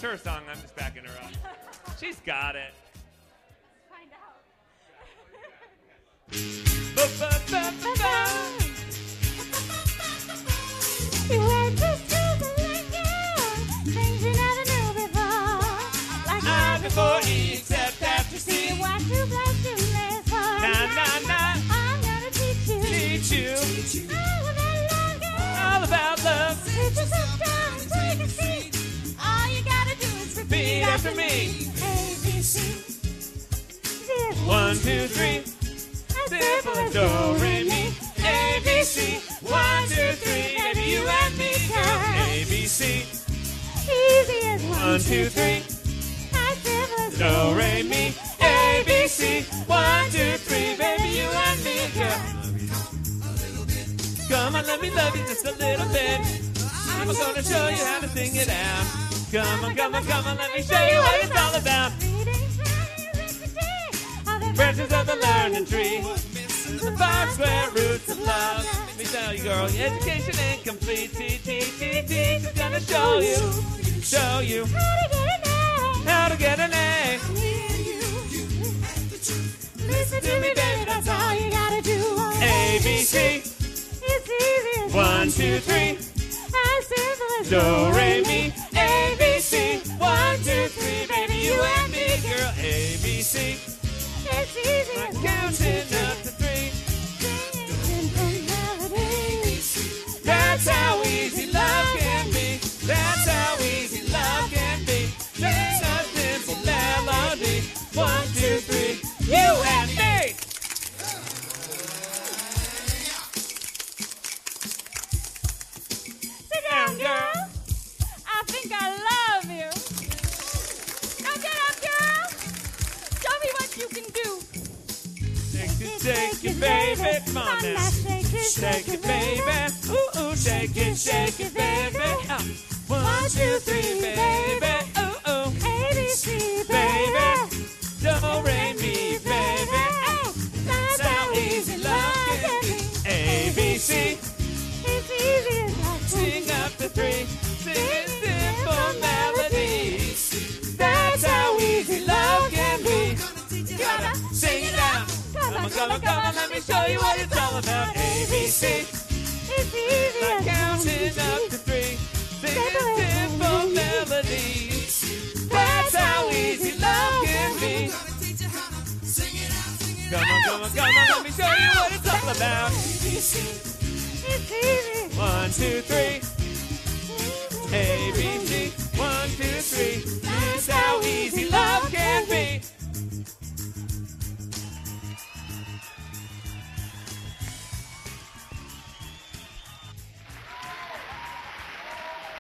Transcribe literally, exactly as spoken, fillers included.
her song. I'm just backing her up. She's got it. Find out. You went to stupid like you, things you never knew before. Like I before E, except after C. what you bless you live for. Nah, nah, nah. I'm gonna teach you. Teach you All about love, girl. all about love. Sit yourself down, take a seat. All you gotta do is repeat Repeat after me. A, B, C. One, two, three. Simple as do, re, mi. A, B, C. One, two, three. Baby, you and me, girl. A, B, C. Easy as One, two, three. as simple as Do, re, mi. A, B, C. One, two, three. Baby, you and me, girl. Come on, let me love you just a little bit. I'm gonna show you how to sing it out. Come on, come on, come on, let me show you what it's all about. Branches of the learning tree, the five square roots of love. Let me tell you, girl, your education ain't complete. T, T, T, T, is gonna show you, show you how to get an A. Listen to me, baby, that's all you gotta do. A, B, C. It's easy as One, two, three. as simple as Do, re, mi. A, B, C. One, two, three. Baby, you and me, girl. A, B, C. It's easy I'm as counting up to three. simple melody. That's how easy love can be. That's how easy love can be. Just a simple melody. One, two, three. You and me. Sit down, girl. I think I love you. Now get up, girl. Show me what you can do. Shake it, shake it, baby. Come on now. Shake it, Shake it, baby. Ooh, ooh, shake it, shake it, baby. Uh, one, two, three, baby. Ooh, ooh. A, B, C, Baby. Do, re, mi, baby. That's how easy love can be. A, B, C. It's easy as that. Sing up to three. Sing simple melodies. That's how easy love can be. You gotta sing it out. Come on, come on, come on. Let me show you what it's all about. A, B, C. It's easy Like as counting up to three. Singing simple melodies. That's how easy love can be. Come on, come on, come on. Let me show you what it's all about. It's easy. One, two, three. A, B,